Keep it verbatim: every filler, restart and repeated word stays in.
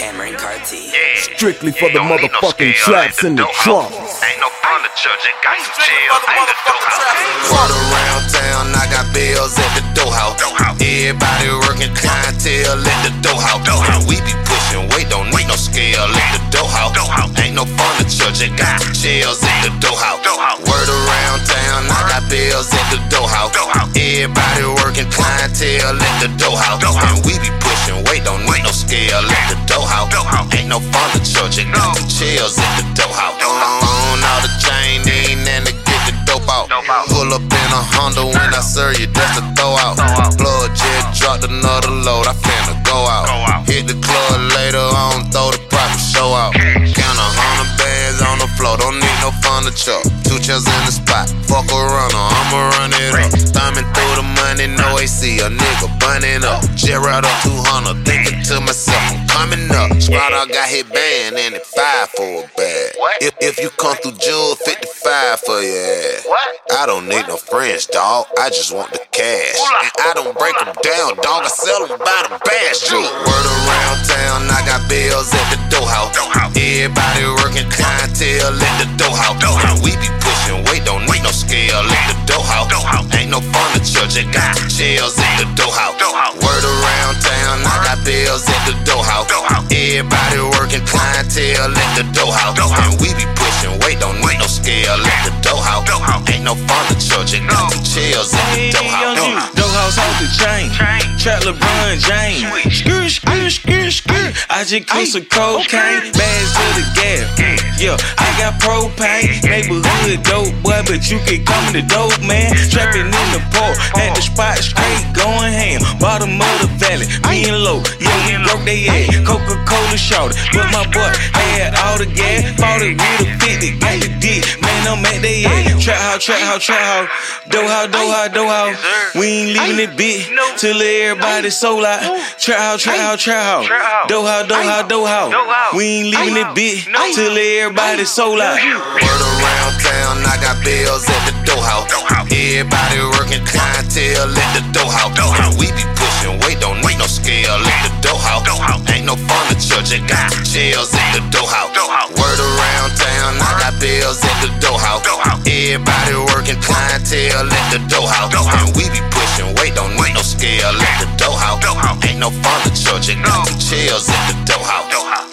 Cameron Carty. Yeah. Strictly for the motherfucking no traps in the trunk. Ain't no furniture, just got some chills in the dough house. Run around town, I got bills at the dough house. Everybody working clientele at the dough house. We be pushing weight, don't need no scale at the dough house. Ain't no furniture, just got some chills at the dough house. Word around town, I got bills at the dough house. Everybody working clientele at the dough house. And we be pushing weight, don't need no scale at the dough house. Ain't no furniture, just got some chills at the dough house. On all the chain, ain't nothing to get the dope out. Pull up in a Honda when I serve you, that's a throw out. Blood jet, dropped another load, I finna go out. Hit the club later on, throw the profit show out. Count a hundred bands on the floor, don't need no furniture. Two chairs in the spot, fuck a runner, I'ma run it up. Thumbing through the money, no A C, a nigga bunning up. Gerald up two hundred, thinking to myself, I'm coming up. Squad, I got hit band and it five for a bag. If, if you come through Jewel, fifty-five for your ass. I don't need no friends, dog, I just want the cash. And I don't break them down, dog, I sell them by the bash. Word around town, I got bills at the dough house. Everybody working clientele at the dough house. We be pushing weight, don't need no scale at the dough house. Ain't no furniture, just got some chairs at the dough house. Word around town, I got bills at the dough house. Everybody working clientele at the dough house. And we be pushing weight, don't need no scale at the dough house. Ain't no furniture, just got some chairs at the dough house. Dough house off the chain, trap LeBron James. Skr, skr, skr, skr. I just kill some cocaine, bags to the gas. Yeah, I got propane, neighborhood dope boy, but you can call me the dope man. Trapping in the port, at the spot straight, going ham. Bottom of the valley, me and low, yeah, we broke they ass. Coca-Cola shorty, but my boy had all the gas. Bought it with a fifty, got the dick, man, I'm at they ass. Trap house, trap house, trap house, dough house, dough house, dough house. We ain't leaving it big till everybody sold out. Trap house, trap house, trap house, dough house, dough house, dough house. We ain't leaving it big till everybody sold out. Word around town, I got bills at the dough house. Everybody working clientele at the dough house. We be pushing weight, don't need no scale at the dough house. Ain't no furniture, just got some chairs at the dough house. Word around town, I got bills at the dough house. Everybody working clientele at the dough house. And we be pushing weight, don't need no scale at the dough house. Ain't no furniture, just got some chairs at the dough house.